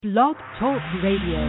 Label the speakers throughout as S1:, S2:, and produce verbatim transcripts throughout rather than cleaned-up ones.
S1: Blog Talk Radio.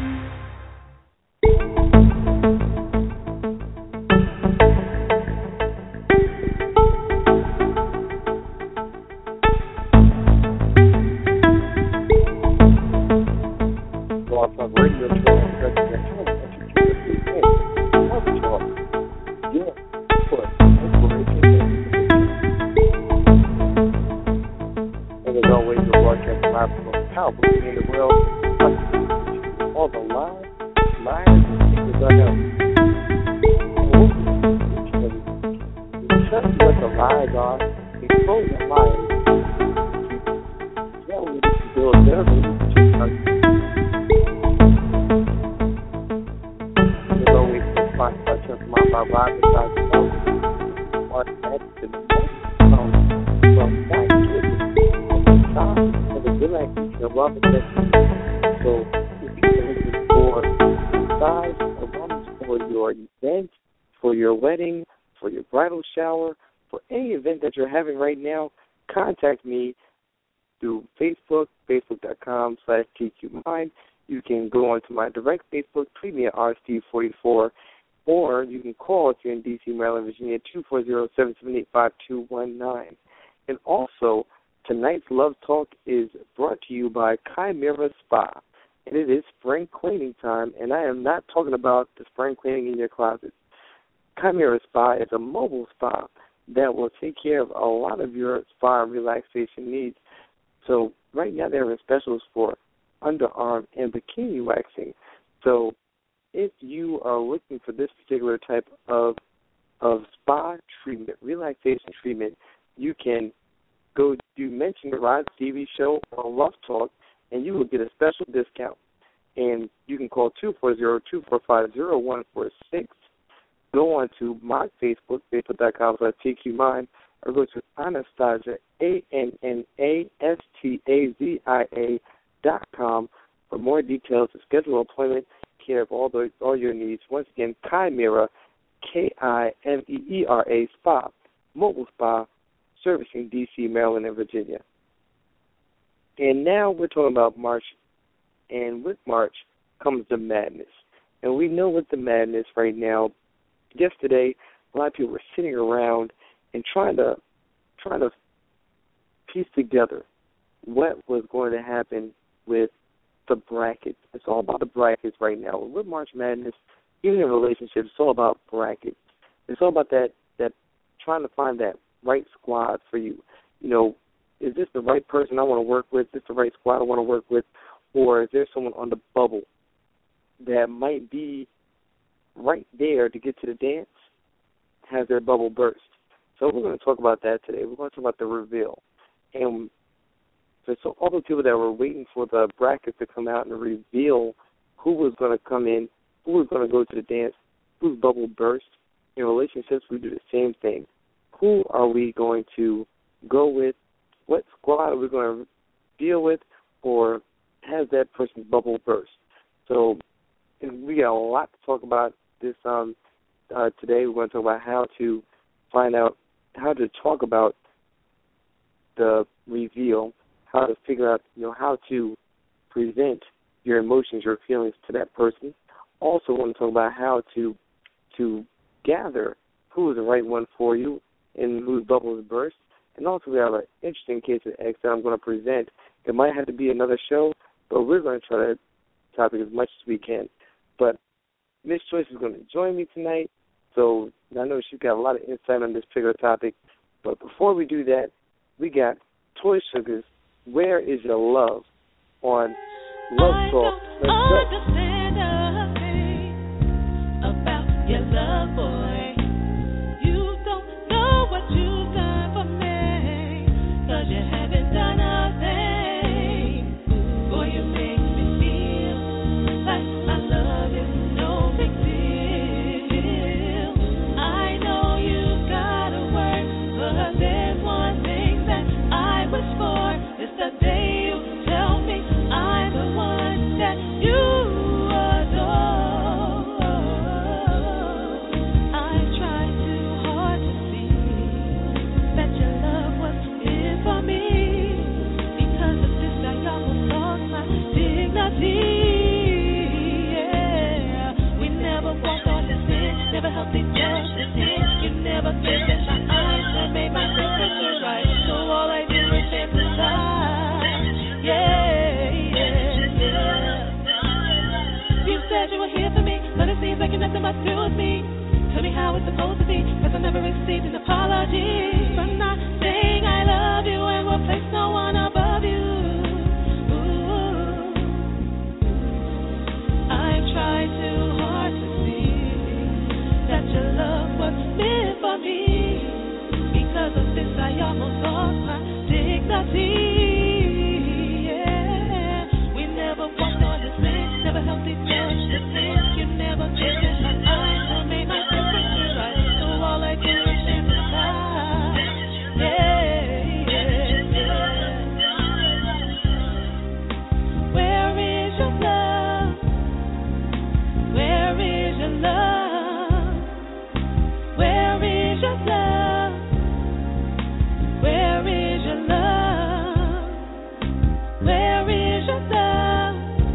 S1: Contact me through Facebook, facebook.com slash TQMind. You can go onto my direct Facebook, tweet me at R Steve forty-four, or you can call if you're in D C, Maryland, Virginia, two four zero, seven seven eight, five two one nine. And also, tonight's Love Talk is brought to you by Chimera Spa. And it is spring cleaning time, and I am not talking about the spring cleaning in your closet. Chimera Spa is a mobile spa that will take care of a lot of your spa and relaxation needs. So right now they're in specials for underarm and bikini waxing. So if you are looking for this particular type of of spa treatment, relaxation treatment, you can go do Mention the Rod T V show or Love Talk, and you will get a special discount. And you can call two four zero, two four five, zero one four six. Go on to my Facebook, facebook.com slash TQMind, or go to Anastasia, A N N A S T A Z I A dot com for more details to schedule an appointment, care of all the all your needs. Once again, Chimera, K I M E E R A Spa, mobile spa, servicing D C, Maryland, and Virginia. And now we're talking about March, and with March comes the madness. And we know with the madness right now, yesterday, a lot of people were sitting around and trying to trying to piece together what was going to happen with the brackets. It's all about the brackets right now. With March Madness, even in relationships, it's all about brackets. It's all about that that trying to find that right squad for you. You know, is this the right person I want to work with? Is this the right squad I want to work with? Or is there someone on the bubble that might be right there to get to the dance, has their bubble burst? So we're going to talk about that today. We're going to talk about the reveal. And for so all the people that were waiting for the brackets to come out and reveal who was going to come in, who was going to go to the dance, whose bubble burst, in relationships we do the same thing. Who are we going to go with? What squad are we going to deal with? Or has that person's bubble burst? So and we got a lot to talk about this um, uh, today. We're going to talk about how to find out, how to talk about the reveal, how to figure out, you know, how to present your emotions, your feelings to that person. Also, want to talk about how to to gather who is the right one for you and whose bubble is burst. And also, we have an interesting case of X that I'm going to present. It might have to be another show, but we're going to try to topic as much as we can. But Miss Joyce is going to join me tonight, so I know she's got a lot of insight on this particular topic. But before we do that, we got Toy Sugars, Where Is Your Love, on Love Talk. Let's go.
S2: Understand a thing about your love, boy. You don't know what you've done for me, 'cause you haven't done a thing. Boy, you make me feel like my love is no big deal. I know you gotta work, but there's one thing that I wish for. It's the day you tell me I'm the one that you dignity. Yeah, we never walked on the sin, never helped each other sin. You never looked in my eyes that made my temperature right. So all I do is fantasize. Yeah, yeah, yeah. You said you were here for me, but it seems like you're nothing but through with me. Tell me how it's supposed to be, cause I never received an apology for not saying I love you and will place no one above you. Ooh. I tried too hard to see that your love was meant for me. Because of this I almost lost my dignity. Yeah, we never walked on the same, never helped each other to sin. You never looked in my eyes or made my temperature right. So all I do is fantasize. Yeah, yeah, yeah. Where is your love? Where is your love? Where is your love? Where is your love? Where is your love?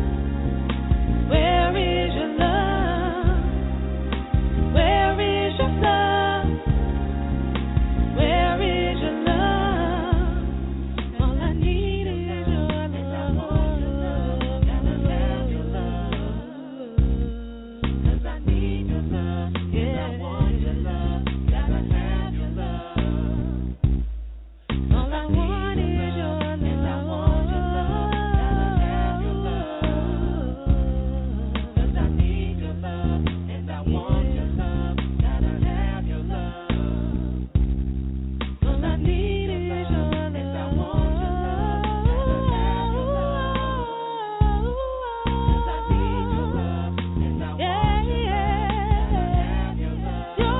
S2: Where is your love? Where is your love? Where is your love? All I need is your love. Gotta have your love. 'Cause I need your love. Yeah, I want your love. Gotta have your love. All I want is your love. And I want your love. Gotta have your love. 'Cause I need your love. And I want your love. Gotta have your love. All I need is your love. And I want your love. Gotta have your love. 'Cause I need your love. And I want your love. Gotta have your love. Your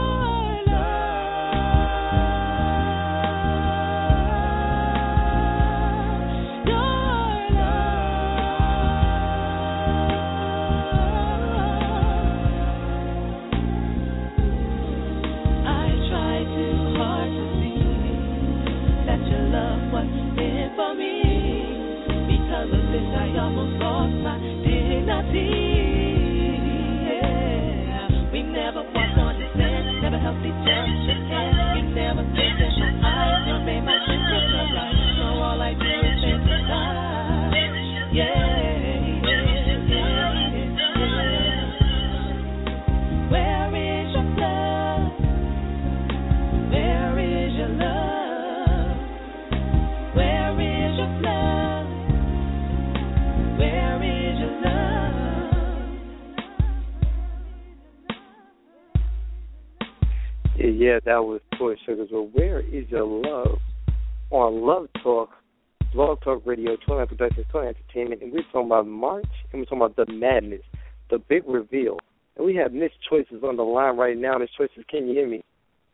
S2: I tried too hard to see that your love was meant for me. Because of this, I almost lost my dignity. Yeah, we never walked on the sand, never helped each other to end. You never looked in my eyes or made my temperature right. So all I do is fantasize. Yeah, yeah, yeah, yeah. Where is your love? Where is your love? Where is your love? Where is your love?
S1: Yeah, yeah, that was Toy Sugars. Well, where is your love? On Love Talk, Blog Talk Radio, twenty-nine Productions, twenty-nine Entertainment, and we're talking about March, and we're talking about the madness, the big reveal. And we have Miss Choices on the line right now. Miss Choices, can you hear me?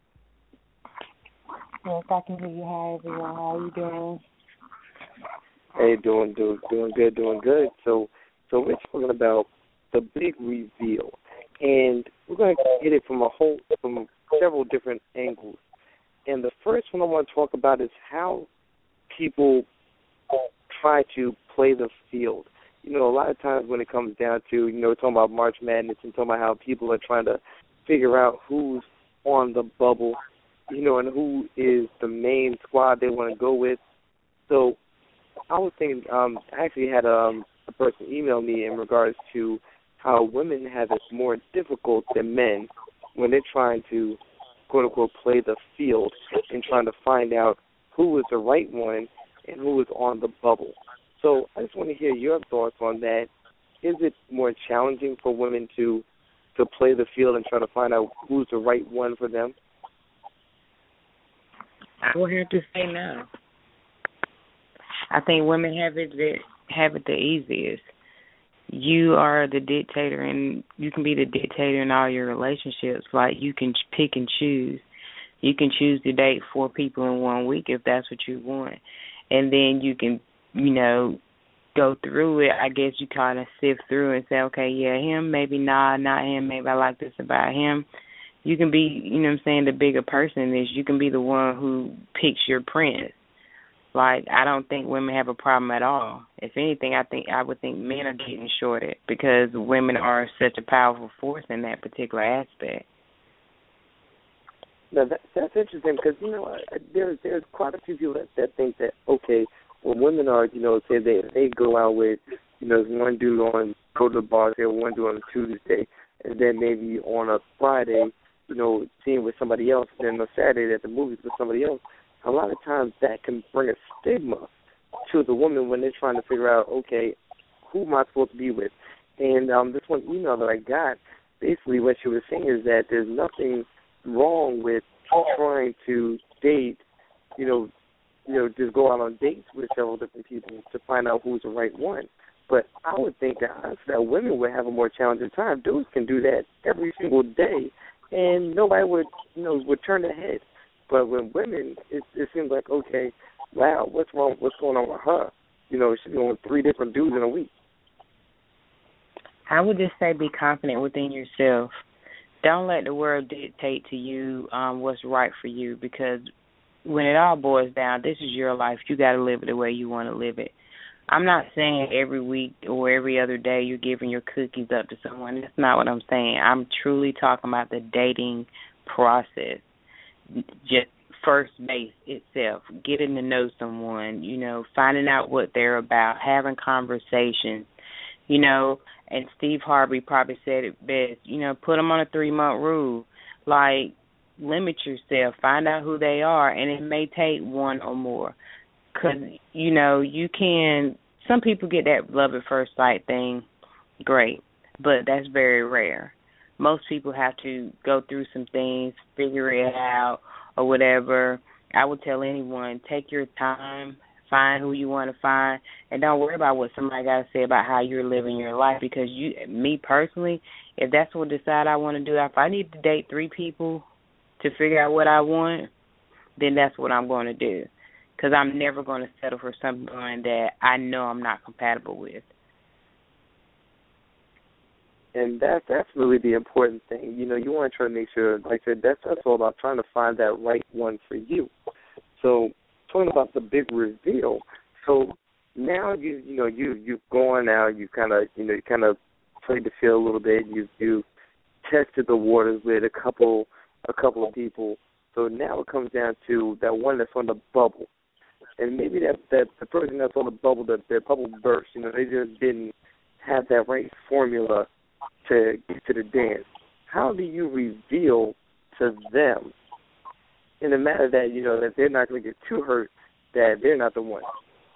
S3: Yes, I can hear you. Hi, everyone. How are you doing?
S1: Hey, doing, doing, doing good, doing good. So, so we're talking about the big reveal, and we're going to hit it from a whole, from several different angles. And the first one I want to talk about is how people try to play the field. You know, a lot of times when it comes down to, you know, talking about March Madness and talking about how people are trying to figure out who's on the bubble, you know, and who is the main squad they want to go with. So I was thinking, um, I actually had um, a person email me in regards to how women have it more difficult than men when they're trying to, quote unquote, play the field and trying to find out who is the right one and who is on the bubble. So I just want to hear your thoughts on that. Is it more challenging for women to to play the field and try to find out who's the right one for them?
S3: I would have to say no. I think women have it the, have it the easiest. You are the dictator, and you can be the dictator in all your relationships. Like, you can pick and choose. You can choose to date four people in one week if that's what you want. And then you can, you know, go through it. I guess you kind of sift through and say, okay, yeah, him, maybe nah, not him, maybe I like this about him. You can be, you know what I'm saying, the bigger person is you can be the one who picks your prince. Like, I don't think women have a problem at all. If anything, I think I would think men are getting shorted because women are such a powerful force in that particular aspect.
S1: Now that, that's interesting because you know I, there's there's quite a few people that, that think that okay, when women are you know say they they go out with you know one dude on go to the bar, say one dude on a Tuesday, and then maybe on a Friday you know seeing with somebody else, then on Saturday at the movies with somebody else. A lot of times that can bring a stigma to the woman when they're trying to figure out okay, who am I supposed to be with? And um, this one email that I got, basically what she was saying is that there's nothing wrong with trying to date, you know, you know, just go out on dates with several different people to find out who's the right one. But I would think that honestly, that women would have a more challenging time. Dudes can do that every single day, and nobody would, you know, would turn their head. But when women, it, it seems like okay, wow, what's wrong? What's going on with her? You know, she's going with three different dudes in a week.
S3: I would just say be confident within yourself. Don't let the world dictate to you um, what's right for you because when it all boils down, this is your life. You got to live it the way you want to live it. I'm not saying every week or every other day you're giving your cookies up to someone. That's not what I'm saying. I'm truly talking about the dating process, just first base itself, getting to know someone, you know, finding out what they're about, having conversations, you know, and Steve Harvey probably said it best, you know, put them on a three-month rule. Like, limit yourself, find out who they are, and it may take one or more. Because, you know, you can, some people get that love at first sight thing, great, but that's very rare. Most people have to go through some things, figure it out, or whatever. I would tell anyone, take your time, find who you want to find, and don't worry about what somebody got to say about how you're living your life because you, me personally, if that's what I decide I want to do, if I need to date three people to figure out what I want, then that's what I'm going to do because I'm never going to settle for someone that I know I'm not compatible with.
S1: And that that's really the important thing. You know, you want to try to make sure, like I said, that's, that's all about trying to find that right one for you. So talking about the big reveal, so now you you know you you've gone out, you kind of you know you kind of played the field a little bit, you you tested the waters with a couple a couple of people. So now it comes down to that one that's on the bubble, and maybe that that the person that's on the bubble, that their bubble burst. You know, they just didn't have that right formula to get to the dance. How do you reveal to them in a manner that, you know, that they're not going to get too hurt, that they're not the one?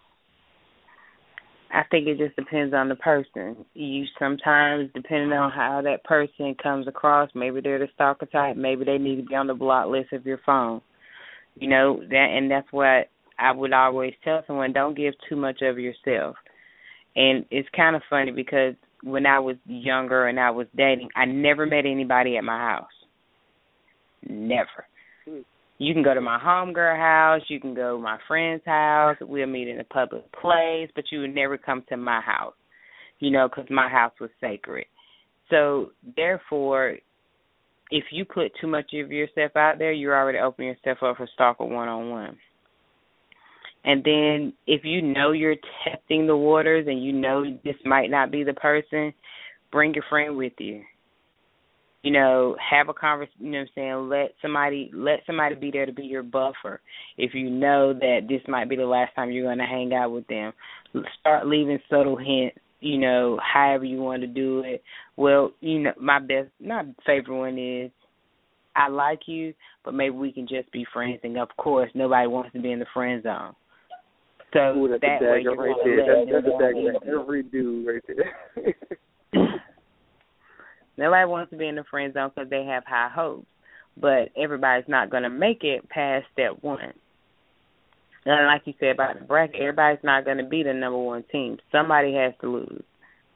S3: I think it just depends on the person. You sometimes, depending on how that person comes across, maybe they're the stalker type, maybe they need to be on the block list of your phone. You know, that, and that's what I would always tell someone, don't give too much of yourself. And it's kind of funny because when I was younger and I was dating, I never met anybody at my house. Never. You can go to my homegirl house. You can go to my friend's house. We'll meet in a public place, but you would never come to my house, you know, because my house was sacred. So, therefore, if you put too much of yourself out there, you're already opening yourself up for stalker one-on-one. And then if you know you're testing the waters and you know this might not be the person, bring your friend with you. You know, have a conversation, you know what I'm saying, let somebody let somebody be there to be your buffer. If you know that this might be the last time you're going to hang out with them, start leaving subtle hints, you know, however you want to do it. Well, you know, my best, my favorite one is, I like you, but maybe we can just be friends. And, of course, nobody wants to be in the friend zone. So
S1: Ooh, that's
S3: that
S1: a
S3: way
S1: dagger
S3: you're
S1: right
S3: going
S1: there.
S3: to let
S1: That's, that's a
S3: them
S1: dagger that every dude right there.
S3: Nobody wants to be in the friend zone because they have high hopes, but everybody's not going to make it past step one. And like you said about the bracket, everybody's not going to be the number one team. Somebody has to lose.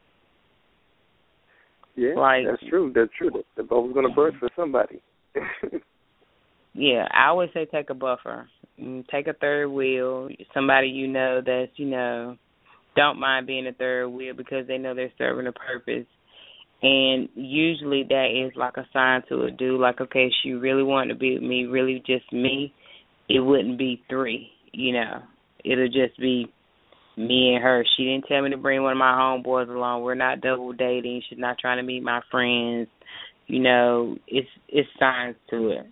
S1: Yeah,
S3: like,
S1: that's true. That's true. The, the bubble's going to burst for somebody.
S3: Yeah, I always say take a buffer. Take a third wheel, somebody you know that's, you know, don't mind being a third wheel because they know they're serving a purpose. And usually that is like a sign to a dude, like, okay, she really wanted to be with me, really just me. It wouldn't be three, you know. it'll just be me and her. She didn't tell me to bring one of my homeboys along. We're not double dating. She's not trying to meet my friends. You know, it's it's signs to it.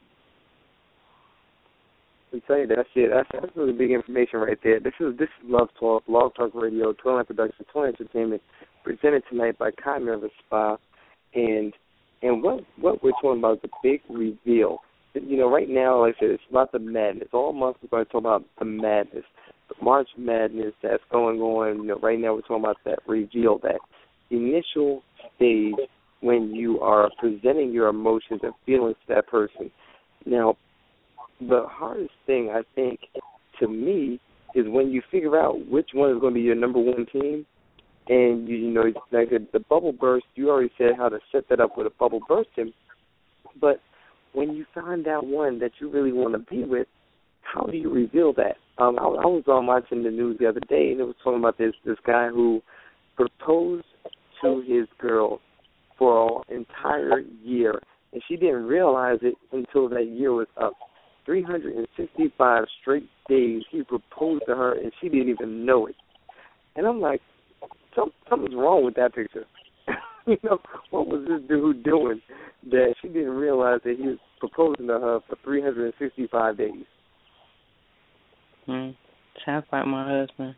S1: I tell you that's it. That's that's really big information right there. This is this is Love Talk, Blog Talk Radio, Twin Line Productions, Twin Entertainment, presented tonight by Chimera Spa, and and what what we're talking about is the big reveal. You know, right now, like I said, it's about the madness. All month we're going to talk about the madness, the March Madness that's going on. You know, right now we're talking about that reveal, that initial stage when you are presenting your emotions and feelings to that person. Now, the hardest thing, I think, to me, is when you figure out which one is going to be your number one team, and, you, you know, like the bubble burst, you already said how to set that up with a bubble bursting, but when you find out one that you really want to be with, how do you reveal that? Um, I, I was on watching the news the other day, and it was talking about this this guy who proposed to his girl for an entire year, and she didn't realize it until that year was up. three hundred sixty-five straight days he proposed to her, and she didn't even know it. And I'm like, Some, something's wrong with that picture. You know, what was this dude doing that she didn't realize that he was proposing to her for three hundred sixty-five days?
S3: Hmm. Sounds like my husband.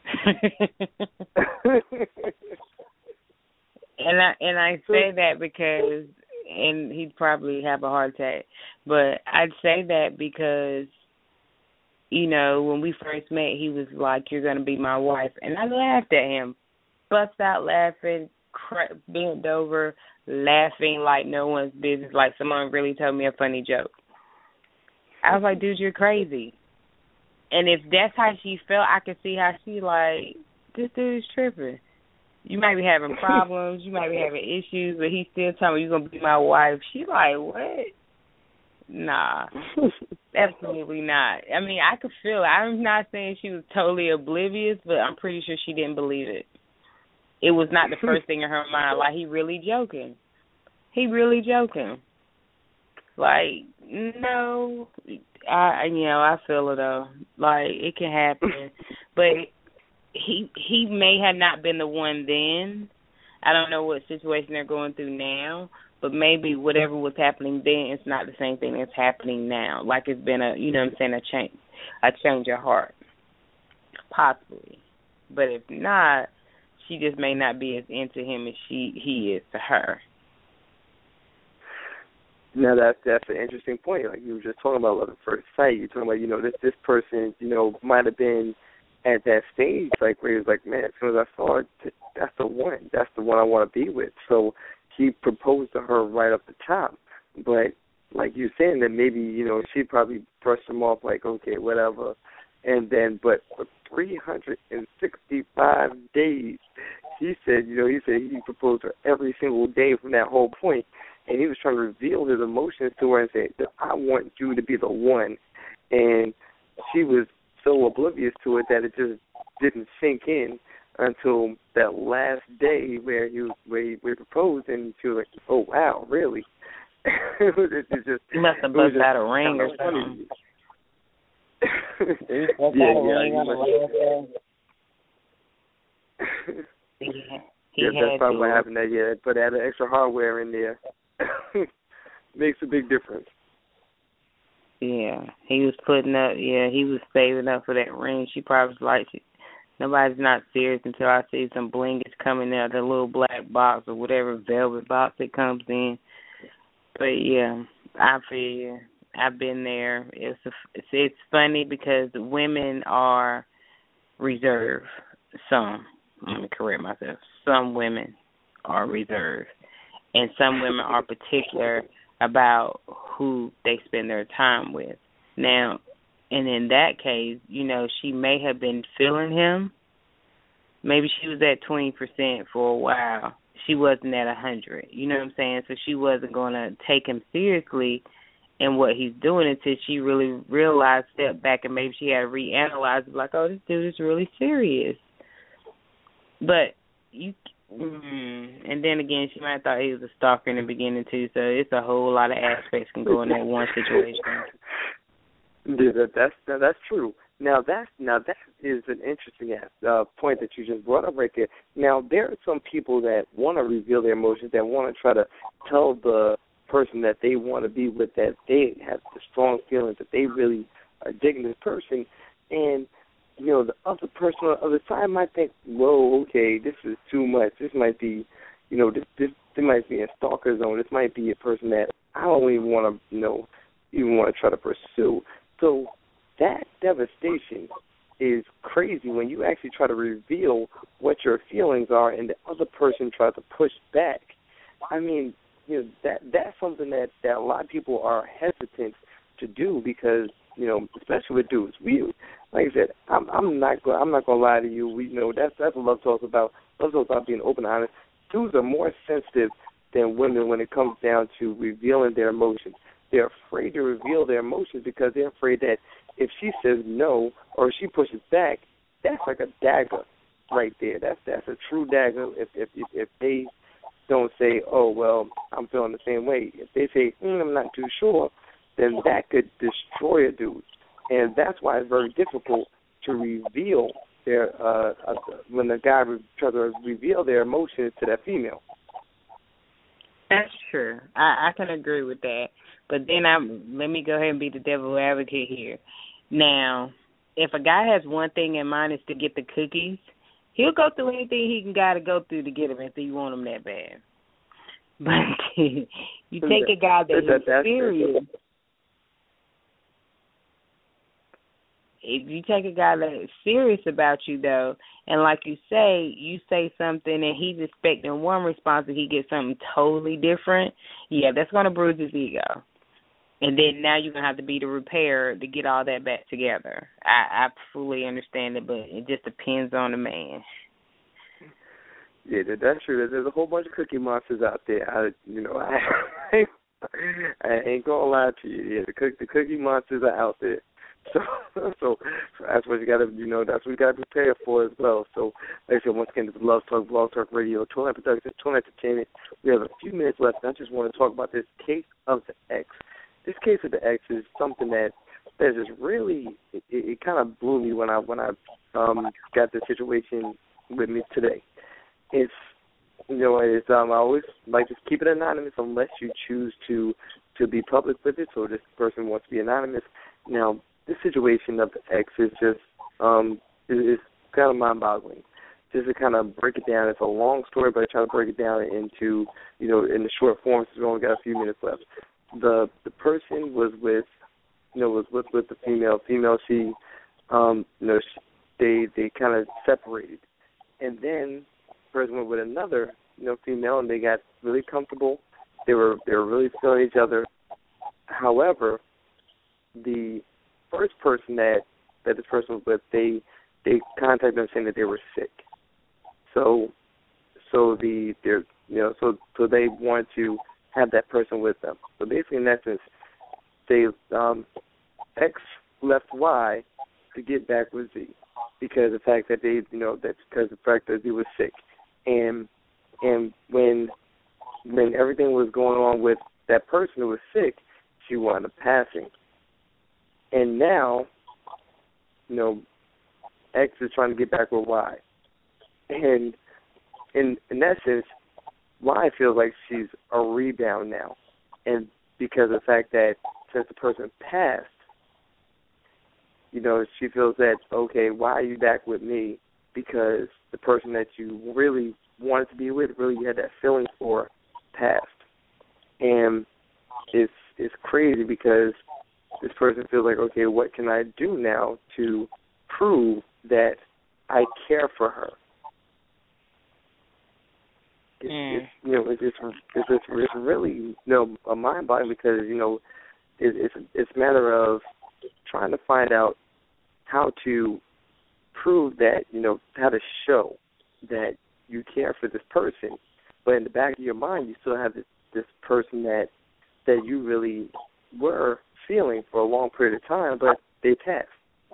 S3: and I and I say that because, and he'd probably have a heart attack, but I'd say that because, you know, when we first met, he was like, "You're going to be my wife," and I laughed at him, bust out laughing, cra- bent over, laughing like no one's business, like someone really told me a funny joke. I was like, "Dude, you're crazy." And if that's how she felt, I could see how she like, this dude is tripping. You might be having problems, you might be having issues, but he's still telling me you're going to be my wife. She like, what? Nah, absolutely not. I mean, I could feel it. I'm not saying she was totally oblivious, but I'm pretty sure she didn't believe it. It was not the first thing in her mind, like, he really joking. He really joking. Like, no, I, you know, I feel it, though. Like, it can happen. But he he may have not been the one then. I don't know what situation they're going through now, but maybe whatever was happening then, it's not the same thing that's happening now. Like, it's been a, you know what I'm saying, a change, a change of heart, possibly. But if not, she just may not be as into him as she he is to her.
S1: Now, that's, that's an interesting point. Like, you were just talking about love at first sight. You're talking about, you know, this, this person, you know, might have been at that stage, like, where he was like, man, as soon as I saw her, that's the one. That's the one I want to be with. So he proposed to her right up the top. But like you're saying, that maybe, you know, she probably brushed him off like, okay, whatever. And then, but for three hundred sixty-five days, he said, you know, he said he proposed to her every single day from that whole point. And he was trying to reveal his emotions to her and say, I want you to be the one. And she was so oblivious to it that it just didn't sink in until that last day where he where he, where he proposed, and she was like, oh, wow, really? it was, it, it just,
S3: he must have busted out a ring or something.
S1: yeah, yeah.
S3: He, he
S1: yeah, that's probably
S3: to.
S1: what happened that year. But add an extra hardware in there. Makes a big difference.
S3: Yeah, he was putting up, yeah, he was saving up for that ring. She probably was like, nobody's not serious until I see some bling is coming out, the little black box or whatever velvet box it comes in. But, yeah, I feel you. I've been there. It's, a, it's it's funny because women are reserved. Some, let me correct myself, some women are reserved. And some women are particular about who they spend their time with. Now, and in that case, you know, she may have been feeling him. Maybe she was at twenty percent for a while. She wasn't at one hundred. You know what I'm saying? So she wasn't going to take him seriously in what he's doing until she really realized, stepped back, and maybe she had to reanalyze it, like, oh, this dude is really serious. But you... Mm-hmm. And then again, she might have thought he was a stalker in the beginning too. So it's a whole lot of aspects can go in that one situation.
S1: Yeah, that, that's that, that's true. Now that's now that is an interesting uh, point that you just brought up right there. Now there are some people that want to reveal their emotions, that want to try to tell the person that they want to be with that they have the strong feelings that they really are digging this person, and you know the other person on the other side might think, whoa, okay, this is too much. This might be, you know, this this, this might be a stalker zone. This might be a person that I don't even want to, you know, even want to try to pursue. So that devastation is crazy when you actually try to reveal what your feelings are and the other person tries to push back. I mean, you know, that that's something that, that a lot of people are hesitant to do because, you know, especially with dudes. We, like I said, I'm, I'm not going I'm not gonna lie to you. We you know that's that's what love talks about. Love talks about being open and honest. Dudes are more sensitive than women when it comes down to revealing their emotions. They're afraid to reveal their emotions because they're afraid that if she says no or she pushes back, that's like a dagger right there. That's that's a true dagger. If if if, if they don't say, oh well, I'm feeling the same way. If they say, mm, I'm not too sure, then that could destroy a dude, and that's why it's very difficult to reveal their uh, uh when the guy tries to reveal their emotions to that female.
S3: That's true. I, I can agree with that. But then I'm let me go ahead and be the devil advocate here. Now, if a guy has one thing in mind is to get the cookies, he'll go through anything he can got to go through to get them if you want them that bad. But you take a guy that is serious. If you take a guy that is serious about you, though, and like you say, you say something and he's expecting one response and he gets something totally different, yeah, that's going to bruise his ego. And then now you're going to have to be the repair to get all that back together. I, I fully understand it, but it just depends on the man.
S1: Yeah, that's true. There's a whole bunch of cookie monsters out there. I, you know, I, I ain't going to lie to you. Yeah, the, cook, the cookie monsters are out there. So, so that's what you got to, you know, that's what you got to prepare for as well. So, like I said, once again, this is Love Talk, Blog Talk Radio, Total Productions, Total Entertainment. We have a few minutes left, and I just want to talk about this case of the ex. This case of the ex is something that that just really, it, it kind of blew me when I when I um, got this situation with me today. It's, you know, it's um, I always like to keep it anonymous unless you choose to to be public with it. So this person wants to be anonymous. Now, this situation of the ex is just um, is kind of mind-boggling. Just to kind of break it down, it's a long story, but I try to break it down into, you know, in the short form since we only got a few minutes left. The the person was with, you know, was with, with the female. Female, she, um, you know, she, they they kind of separated, and then the person went with another, you know, female, and they got really comfortable. They were they were really feeling each other. However, the first person that, that this person was with, they they contacted them saying that they were sick. So so the they're you know so so they wanted to have that person with them. So basically, in essence, they um, X left Y to get back with Z because of the fact that they you know that's because of the fact that Z was sick, and and when when everything was going on with that person who was sick, she wound up passing. And now, you know, X is trying to get back with Y. And in in essence, Y feels like she's a rebound now. And because of the fact that since the person passed, you know, she feels that, okay, why are you back with me? Because the person that you really wanted to be with, really you had that feeling for, passed. And it's it's crazy because this person feels like, okay, what can I do now to prove that I care for her? It's,
S3: mm.
S1: it's you know, it's it's it's, it's, it's really you know a mind boggling because you know it, it's it's a matter of trying to find out how to prove that you know how to show that you care for this person, but in the back of your mind you still have this this person that that you really were feeling for a long period of time, but they passed.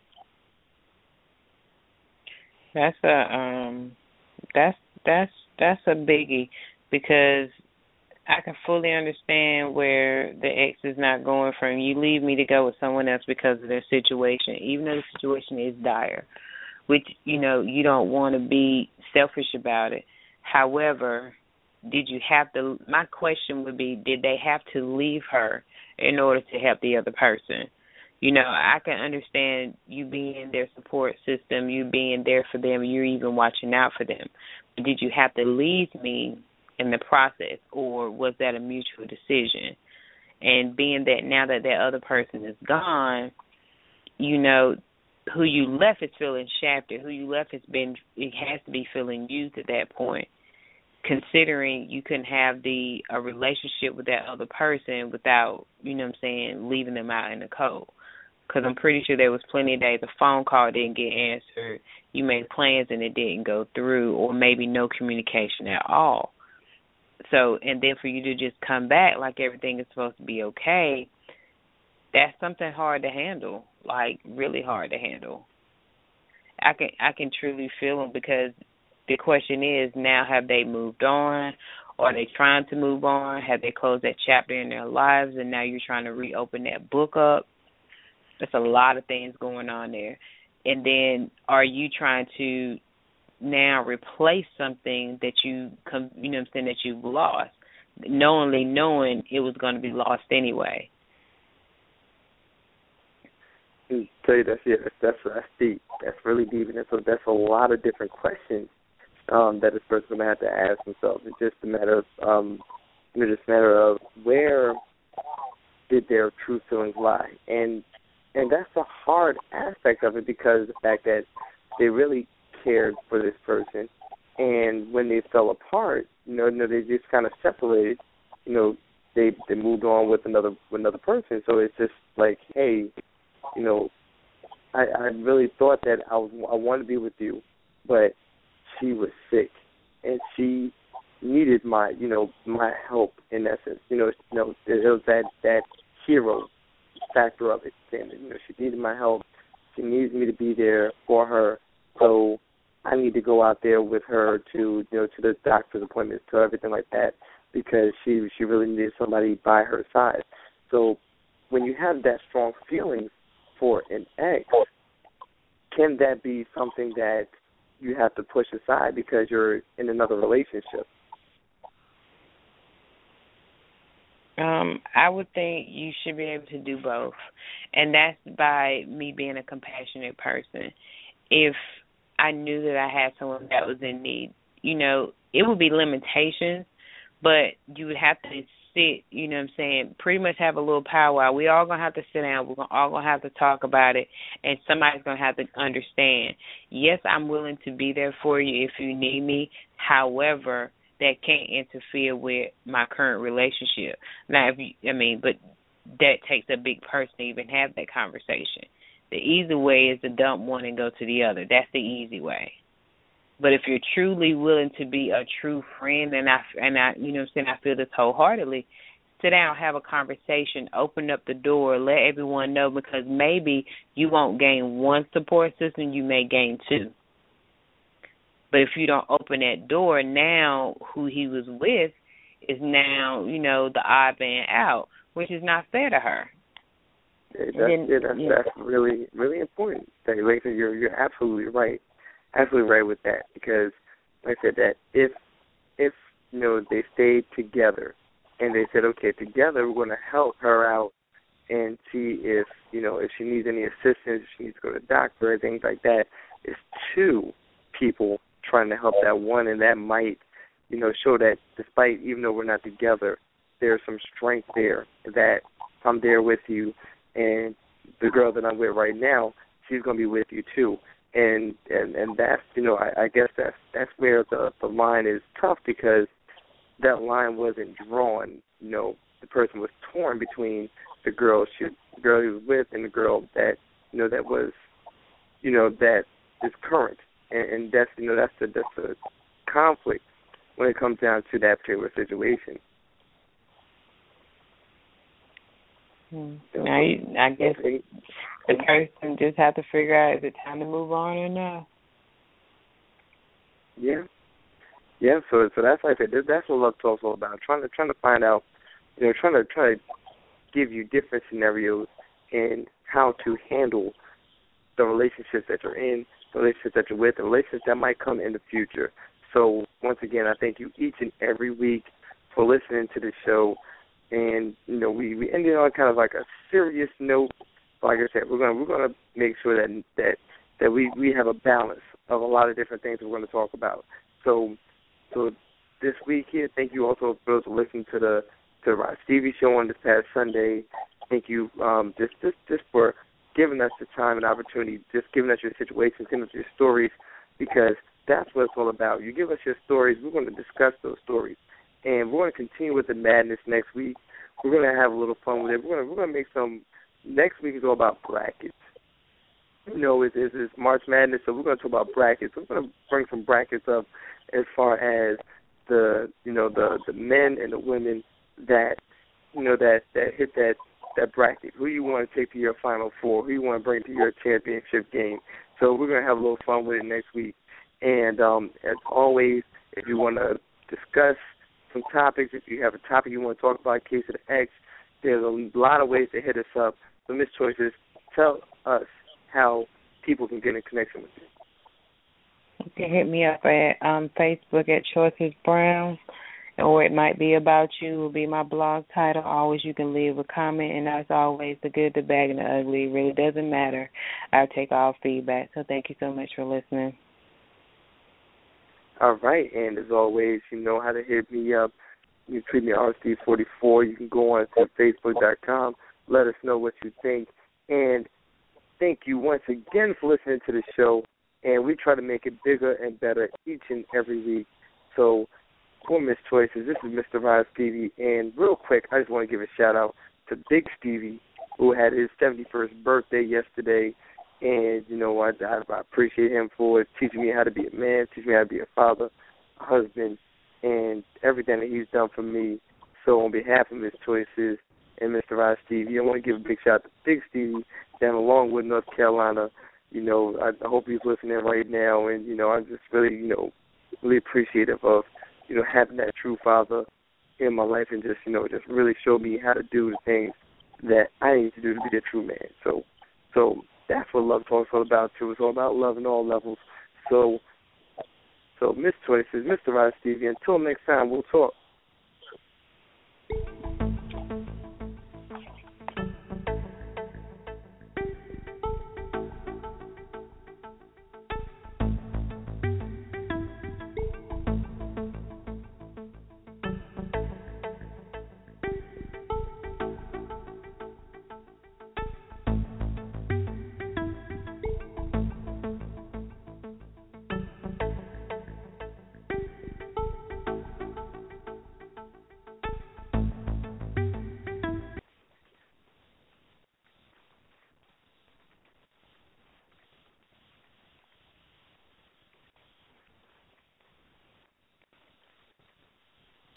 S3: That's a um, that's that's that's a biggie because I can fully understand where the ex is not going from. You leave me to go with someone else because of their situation, even though the situation is dire, which, you know, you don't want to be selfish about it. However, did you have to, my question would be, did they have to leave her in order to help the other person? You know, I can understand you being their support system, you being there for them, you're even watching out for them. But did you have to leave me in the process, or was that a mutual decision? And being that now that that other person is gone, you know, who you left is feeling shafted. Who you left has been, it has to be feeling used at that point, considering you couldn't have the a relationship with that other person without, you know what I'm saying, leaving them out in the cold. Because I'm pretty sure there was plenty of days a phone call didn't get answered, you made plans and it didn't go through, or maybe no communication at all. So, and then for you to just come back like everything is supposed to be okay, that's something hard to handle, like really hard to handle. I can I can truly feel them, because the question is now, have they moved on? Or are they trying to move on? Have they closed that chapter in their lives and now you're trying to reopen that book up? There's a lot of things going on there. And then are you trying to now replace something that you, you know what I'm saying, that you've lost, knowingly knowing it was going to be lost anyway?
S1: I tell you, that's, yeah, that's, that's, that's deep. That's really deep, and that's a, that's a lot of different questions um, that this person's going to have to ask themselves. It's just a matter of, um, you know, just a matter of where did their true feelings lie, and and that's a hard aspect of it, because the fact that they really cared for this person, and when they fell apart, you know, you know they just kind of separated. You know, they they moved on with another with another person. So it's just like, hey, you know, I, I really thought that I was I wanted to be with you, but she was sick and she needed my, you know, my help in essence. You know, you know, it was that that hero factor of it, saying that, you know, she needed my help. She needs me to be there for her. So I need to go out there with her to, you know, to the doctor's appointments, to everything like that, because she she really needed somebody by her side. So when you have that strong feeling for an ex, can that be something that you have to push aside because you're in another relationship?
S3: Um, I would think you should be able to do both, and that's by me being a compassionate person. If I knew that I had someone that was in need, you know, it would be limitations, but you would have to sit, you know what I'm saying, pretty much have a little powwow. We all going to have to sit down. We're all going to have to talk about it, and somebody's going to have to understand, yes, I'm willing to be there for you if you need me. However, that can't interfere with my current relationship. Now, if you, I mean, but that takes a big person to even have that conversation. The easy way is to dump one and go to the other. That's the easy way. But if you're truly willing to be a true friend, and I, and I, you know what I'm saying, I feel this wholeheartedly, sit down, have a conversation, open up the door, let everyone know, because maybe you won't gain one support system, you may gain two. But if you don't open that door, now who he was with is now, you know, the odd man out, which is not fair to her.
S1: Yeah, that's,
S3: then,
S1: yeah, that's,
S3: yeah.
S1: that's really, really important. Like, you're, you're absolutely right. Absolutely right with that, because, like I said, that if, if you know, they stayed together and they said, okay, together we're going to help her out and see if, you know, if she needs any assistance, if she needs to go to the doctor or things like that, it's two people trying to help that one, and that might, you know, show that despite, even though we're not together, there's some strength there, that I'm there with you, and the girl that I'm with right now, she's going to be with you too. And, and, and that's, you know, I, I guess that's, that's where the, the line is tough, because that line wasn't drawn. You know, the person was torn between the girl she, the girl he was with and the girl that, you know, that was, you know, that is current. And, and that's, you know, that's the, that's the conflict when it comes down to that particular situation.
S3: Hmm. Now, you, I guess the person just have to figure out, is it time to move on or not?
S1: Yeah. Yeah, so so that's like I said, that's what Love Talk's all about. Trying to trying to find out, you know, trying to try to give you different scenarios and how to handle the relationships that you're in, the relationships that you're with, the relationships that might come in the future. So once again, I thank you each and every week for listening to the show. And you know, we we ended on kind of like a serious note. Like I said, we're gonna we're gonna make sure that that that we we have a balance of a lot of different things that we're going to talk about. So. So this week here, thank you also for those who listened to the to the Rod Stevie show on this past Sunday. Thank you um, just, just just for giving us the time and opportunity, just giving us your situations, giving us your stories, because that's what it's all about. You give us your stories, we're going to discuss those stories, and we're going to continue with the madness next week. We're going to have a little fun with it. We're going to, we're going to make some. Next week is all about brackets. You know, it's, it's, it's March Madness, so we're going to talk about brackets. We're going to bring some brackets up as far as the, you know, the, the men and the women that, you know, that, that hit that, that bracket. Who you want to take to your Final Four? Who you want to bring to your championship game? So we're going to have a little fun with it next week. And um, as always, if you want to discuss some topics, if you have a topic you want to talk about, Case of the X, there's a lot of ways to hit us up. So, Miss Choices, tell us how people can get in connection with you.
S3: You can hit me up at um, Facebook at Choices Brown, or it might be about you. It will be my blog title. Always you can leave a comment, and as always, the good, the bad, and the ugly. It really doesn't matter. I'll take all feedback. So thank you so much for listening.
S1: All right, and as always, you know how to hit me up. You can tweet me at R C forty-four. You can go on to Facebook dot com. Let us know what you think. And thank you once again for listening to the show. And we try to make it bigger and better each and every week. So for Miss Choices, this is Mister Rod Stevie. And real quick, I just want to give a shout-out to Big Stevie, who had his seventy-first birthday yesterday. And, you know, I, I appreciate him for teaching me how to be a man, teaching me how to be a father, a husband, and everything that he's done for me. So on behalf of Miss Choices and Mister Rod Stevie, I want to give a big shout out to Big Stevie down along with North Carolina. You know, I, I hope he's listening right now, and, you know, I'm just really, you know, really appreciative of, you know, having that true father in my life and just, you know, just really show me how to do the things that I need to do to be a true man. So, so that's what Love Talk's all about, too. It's all about love in all levels. So, so Miss Choices, Mister Rod Stevie, until next time, we'll talk.